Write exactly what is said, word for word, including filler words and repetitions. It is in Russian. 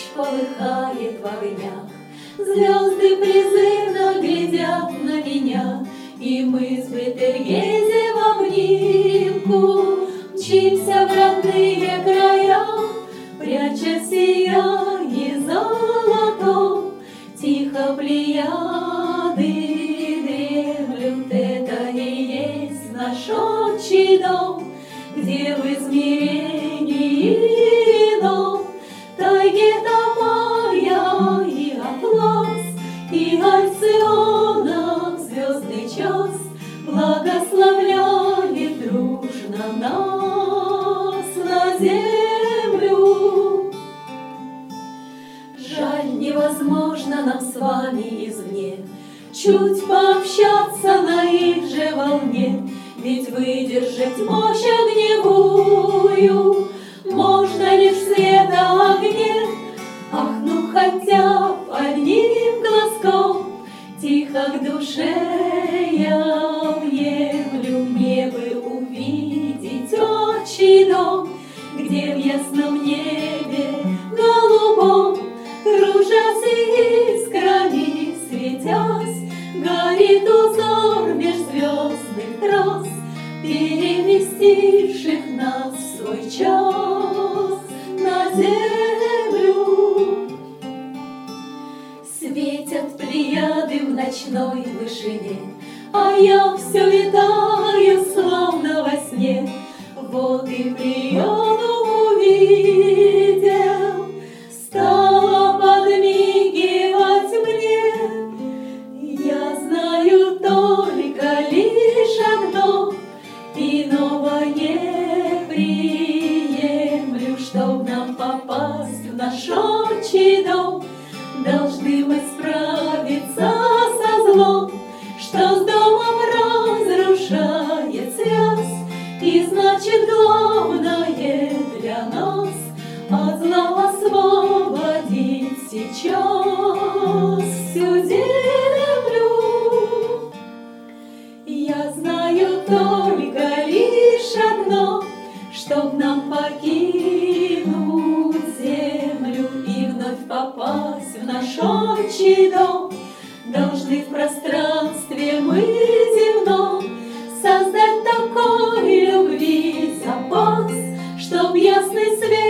полыхает в огнях, звезды призывно глядят на меня, и мы с Бетельгейзе в обнимку мчимся в родные края, пряча сияние золотом. Тихо плеяды дремлют, это и есть наш отчий дом, где в измерении ином тайге Тамая и Атлас, и Альциона звездный час благословляет дружно нас на землю. Жаль, невозможно нам с вами извне чуть пообщаться на их же волне, ведь выдержать мощь огневую можно лишь в света огне. Ах, ну хотя б одним глазком тихо к душе я въемлю, мне бы увидеть отчий дом, где в ясном небе голубом, кружась искрами светясь, горит узор межзвездных трасс, переместивших нас в свой час на землю. Светят плеяды в ночной вышине, а я все витаю, словно во сне. Вот и плеяду увидел, стала подмигивать мне. Я знаю только лишь одно, иного не приемлю. Чтоб нам попасть в наш отчий дом, должны мы справиться со злом, что с домом разрушает связь. И значит, главное для нас от зла освободить сейчас всю землю. Я знаю только лишь одно, чтоб нам покинуть землю и вновь попасть в наш отчий дом, должны в пространстве мы земном создать такой любви запас, чтоб ясный свет